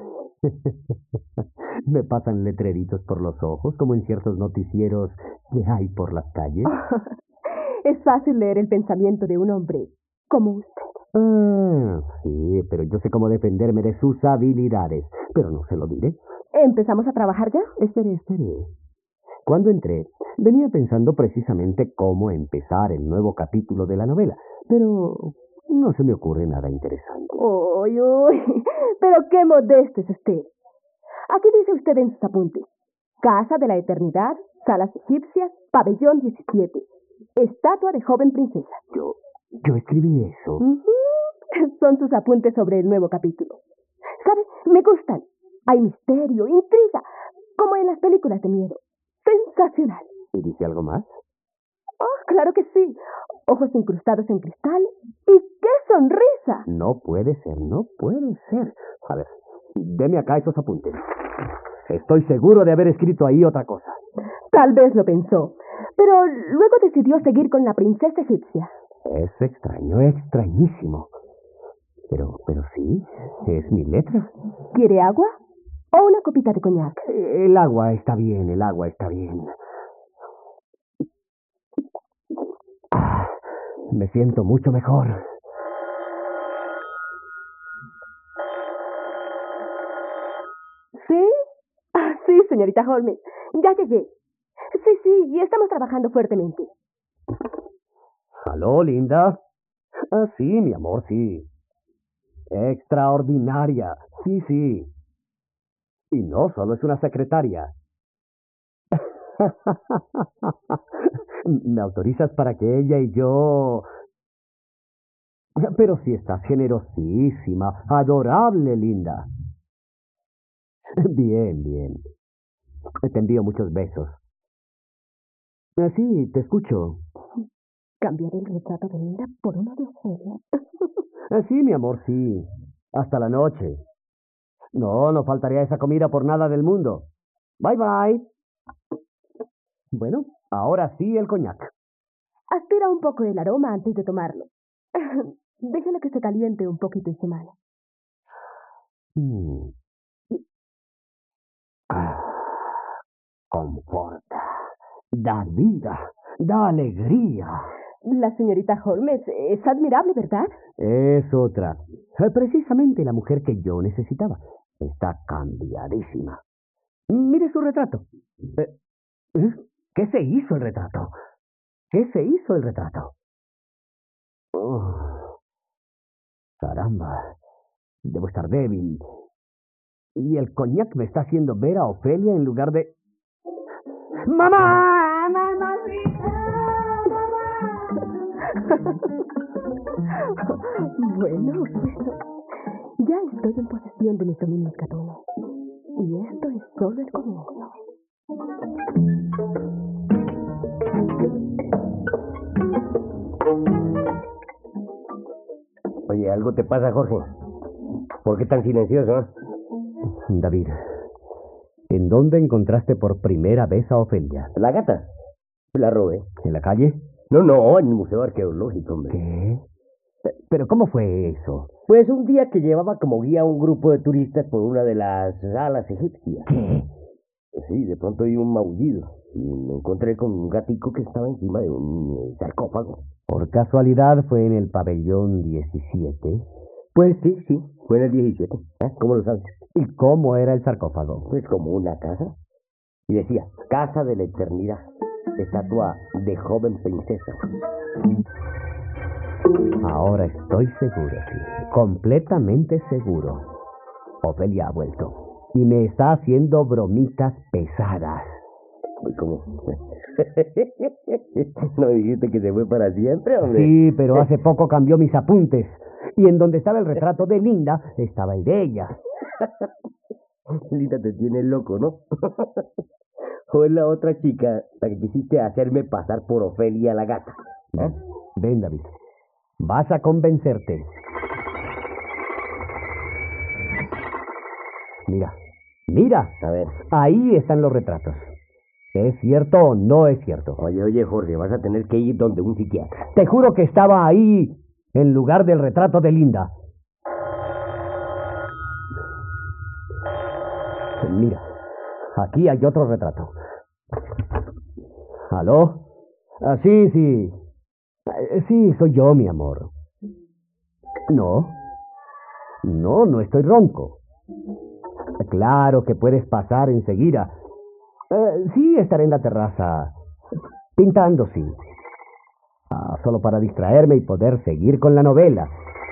Me pasan letreritos por los ojos, como en ciertos noticieros que hay por las calles. Es fácil leer el pensamiento de un hombre como usted. Ah, sí, pero yo sé cómo defenderme de sus habilidades. Pero no se lo diré. ¿Empezamos a trabajar ya? Espere. Cuando entré, venía pensando precisamente cómo empezar el nuevo capítulo de la novela, pero no se me ocurre nada interesante. Uy, pero qué modesto es usted. Aquí dice usted en sus apuntes: Casa de la Eternidad, Salas Egipcias, Pabellón 17, Estatua de joven princesa. Yo escribí eso. Son sus apuntes sobre el nuevo capítulo. ¿Sabe? Me gustan. Hay misterio, intriga, como en las películas de miedo. Sensacional. ¿Y dice algo más? Oh, claro que sí. Ojos incrustados en cristal. ¡Y qué sonrisa! No puede ser. A ver, deme acá esos apuntes. Estoy seguro de haber escrito ahí otra cosa. Tal vez lo pensó, pero luego decidió seguir con la princesa egipcia. Es extraño, extrañísimo. Pero sí, es mi letra. ¿Quiere agua? ¿O una copita de coñac? El agua está bien. Me siento mucho mejor. ¿Sí? Sí, señorita Holmes. Ya llegué. Sí, y estamos trabajando fuertemente. ¿Aló, linda? Ah, sí, mi amor, sí. Extraordinaria. Sí. Y no solo es una secretaria. ¿Me autorizas para que ella y yo... Pero si estás generosísima, adorable, linda. Bien. Te envío muchos besos. Sí, te escucho. Cambiaré el retrato de Linda por uno de Ofelia. Sí, mi amor, sí. Hasta la noche. No faltaría esa comida por nada del mundo. Bye. Bueno, ahora sí el coñac. Aspira un poco el aroma antes de tomarlo. Déjelo que se caliente un poquito en su mano. Conforta, da vida, da alegría. La señorita Holmes es admirable, ¿verdad? Es otra. Precisamente la mujer que yo necesitaba. Está cambiadísima. Mire su retrato. ¿Qué se hizo el retrato? Oh, caramba. Debo estar débil. Y el coñac me está haciendo ver a Ofelia en lugar de... ¡Mamá! Bueno. Ya estoy en posesión de mis dominios gatunos. Y esto es solo el comienzo. Oye, ¿algo te pasa, Jorge? ¿Por qué tan silencioso? David, ¿en dónde encontraste por primera vez a Ofelia? La gata. La robé. ¿En la calle? No, en el Museo Arqueológico, hombre. ¿Qué? ¿Pero cómo fue eso? Pues un día que llevaba como guía a un grupo de turistas por una de las salas egipcias. ¿Qué? Sí, de pronto oí un maullido y me encontré con un gatico que estaba encima de un sarcófago. ¿Por casualidad fue en el pabellón 17? Pues sí, fue en el 17. ¿Cómo lo sabes? ¿Y cómo era el sarcófago? Pues como una casa. Y decía, Casa de la Eternidad, estatua de joven princesa. Ahora estoy seguro, sí. Completamente seguro. Ofelia ha vuelto. Y me está haciendo bromitas pesadas. Uy, ¿cómo? ¿No me dijiste que se fue para siempre, hombre? Sí, pero hace poco cambió mis apuntes. Y en donde estaba el retrato de Linda, estaba el de ella. Linda te tiene loco, ¿no? ¿O es la otra chica la que quisiste hacerme pasar por Ofelia la gata? Ven, David. Vas a convencerte. Mira. A ver. Ahí están los retratos. ¿Es cierto o no es cierto? Oye, Jorge, vas a tener que ir donde un psiquiatra. Te juro que estaba ahí, en lugar del retrato de Linda. Mira, aquí hay otro retrato. ¿Aló? Sí. Sí, soy yo, mi amor. No, no estoy ronco. Claro que puedes pasar enseguida. Sí, estaré en la terraza, pintando, sí. Solo para distraerme y poder seguir con la novela.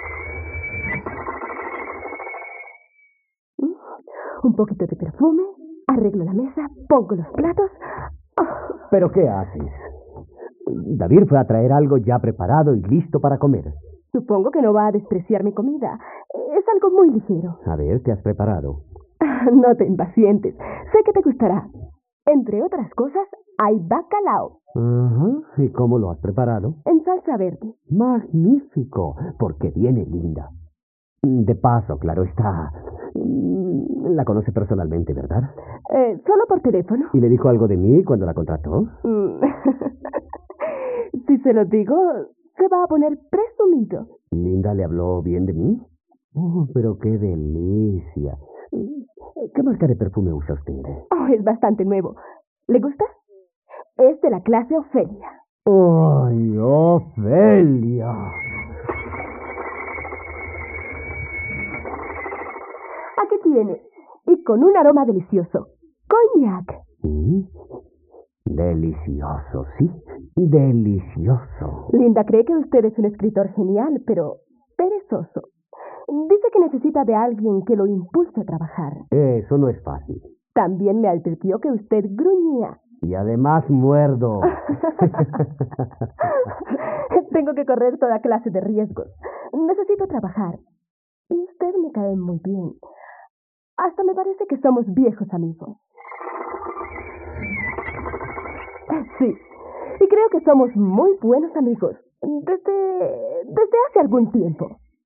Un poquito de perfume, arreglo la mesa, pongo los platos. ¿Pero qué haces? David fue a traer algo ya preparado y listo para comer. Supongo que no va a despreciar mi comida. Es algo muy ligero. A ver, ¿qué has preparado? No te impacientes. Sé que te gustará. Entre otras cosas, hay bacalao. Ajá. ¿Y cómo lo has preparado? En salsa verde. Magnífico, porque viene Linda. De paso, claro está. La conoce personalmente, ¿verdad? Solo por teléfono. ¿Y le dijo algo de mí cuando la contrató? Si se lo digo, se va a poner presumido. ¿Linda le habló bien de mí? Oh, pero qué delicia. ¿Qué marca de perfume usa usted? Es bastante nuevo. ¿Le gusta? Es de la clase Ofelia. ¡Ay, Ofelia! Aquí tiene. Y con un aroma delicioso. Coñac. Delicioso, sí. Delicioso. Linda cree que usted es un escritor genial, pero perezoso. Dice que necesita de alguien que lo impulse a trabajar. Eso no es fácil. También me advirtió que usted gruñía. Y además muerdo. Tengo que correr toda clase de riesgos. Necesito trabajar. Y usted me cae muy bien. Hasta me parece que somos viejos amigos. Sí. Y creo que somos muy buenos amigos. Desde hace algún tiempo.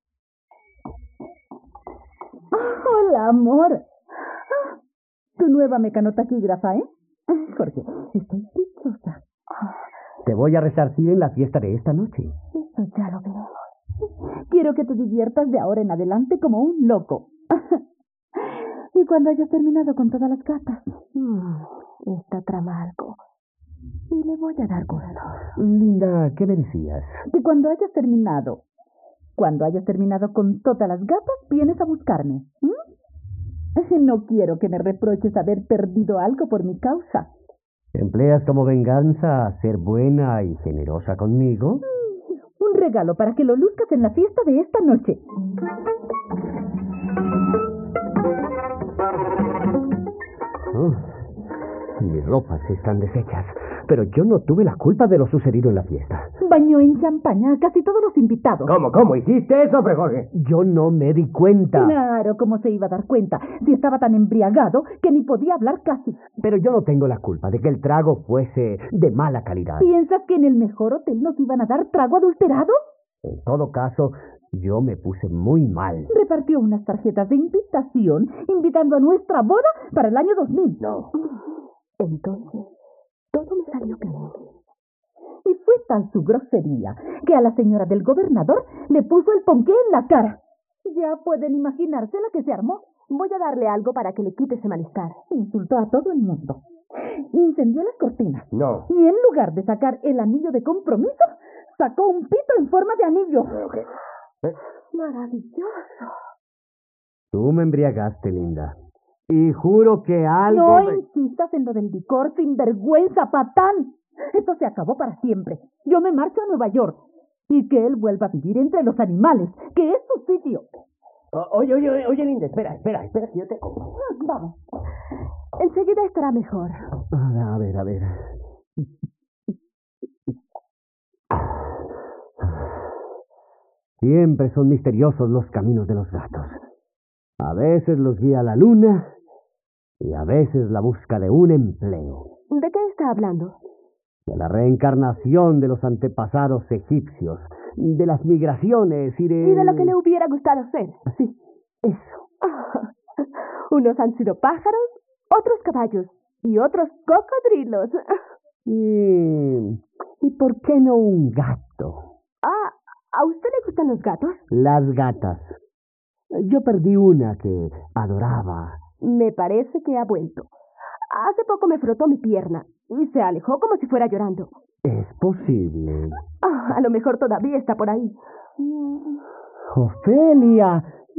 Hola, amor. Tu nueva mecanotaquígrafa, ¿eh? Jorge, estoy dichosa. Te voy a resarcir en la fiesta de esta noche. Eso ya lo veremos. Quiero que te diviertas de ahora en adelante como un loco. Y cuando hayas terminado con todas las gatas. Esta trama algo. Y le voy a dar gusto. Linda, ¿qué me decías? Y cuando hayas terminado con todas las gatas, vienes a buscarme. No quiero que me reproches haber perdido algo por mi causa. ¿Empleas como venganza ser buena y generosa conmigo? Un regalo para que lo luzcas en la fiesta de esta noche. Mis ropas están deshechas, pero yo no tuve la culpa de lo sucedido en la fiesta. Bañó en champaña a casi todos los invitados. ¿Cómo hiciste eso, hombre, Jorge? Yo no me di cuenta. Claro, ¿cómo se iba a dar cuenta? Si estaba tan embriagado que ni podía hablar casi. Pero yo no tengo la culpa de que el trago fuese de mala calidad. ¿Piensas que en el mejor hotel nos iban a dar trago adulterado? En todo caso, yo me puse muy mal. Repartió unas tarjetas de invitación invitando a nuestra boda para el año 2000. No. Entonces, todo me salió bien. Y fue tal su grosería que a la señora del gobernador le puso el ponqué en la cara. Ya pueden imaginarse la que se armó. Voy a darle algo para que le quite ese malestar. Insultó a todo el mundo. Incendió las cortinas. No. Y en lugar de sacar el anillo de compromiso, sacó un pito en forma de anillo. Maravilloso. Tú me embriagaste, linda. Y juro que algo... No insistas en lo del licor, sinvergüenza, patán. Esto se acabó para siempre. Yo me marcho a Nueva York. Y que él vuelva a vivir entre los animales, que es su sitio. Oye, linda, espera, que yo te... Vamos. Enseguida estará mejor. A ver. Siempre son misteriosos los caminos de los gatos. A veces los guía la luna y a veces la busca de un empleo. ¿De qué está hablando? De la reencarnación de los antepasados egipcios, de las migraciones y de... Y de lo que le hubiera gustado ser. Sí, eso. Unos han sido pájaros, otros caballos y otros cocodrilos. ¿Y por qué no un gato? ¿A usted le gustan los gatos? Las gatas. Yo perdí una que adoraba. Me parece que ha vuelto. Hace poco me frotó mi pierna y se alejó como si fuera llorando. Es posible. A lo mejor todavía está por ahí. Ofelia.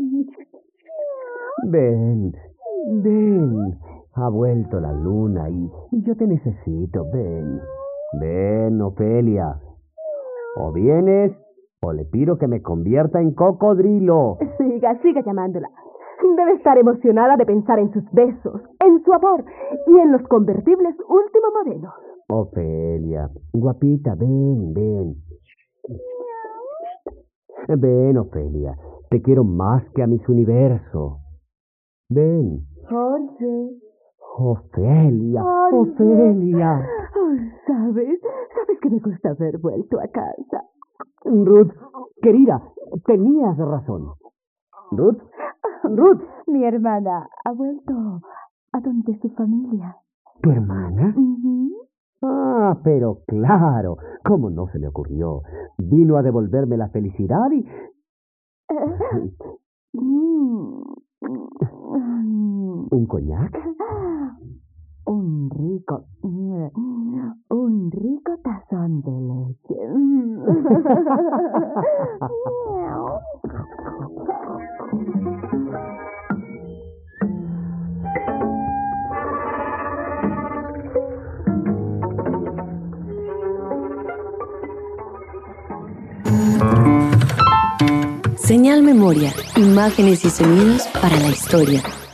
Ven. Ha vuelto la luna y yo te necesito. Ven, Ofelia. O vienes o le pido que me convierta en cocodrilo. Siga llamándola. Debe estar emocionada de pensar en sus besos, en su amor y en los convertibles último modelo. Ofelia, guapita, ven. Ven, Ofelia, te quiero más que a mis universos. Ven. Jorge. Ofelia. ¿Sabes que me gusta haber vuelto a casa? Ruth, querida, tenías razón. Ruth. Mi hermana ha vuelto a donde su familia. ¿Tu hermana? Uh-huh. Pero claro, ¿cómo no se le ocurrió? Vino a devolverme la felicidad y... ¿Un coñac? Un rico tazón de leche. Señal Memoria, imágenes y sonidos para la historia.